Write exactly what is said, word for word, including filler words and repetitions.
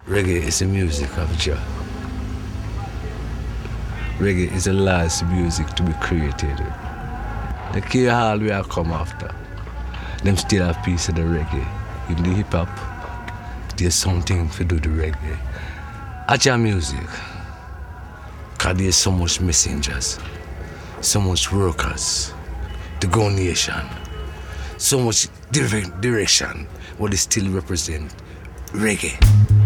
Reggae is the music of Jah. Reggae is the last music to be created. The key hall we are come after. Them still have piece of the reggae. Even the hip hop, there's something to do the reggae. Acha music. Cause there's so much messengers, so much workers, to go nation, so much different direction, what they still represent reggae.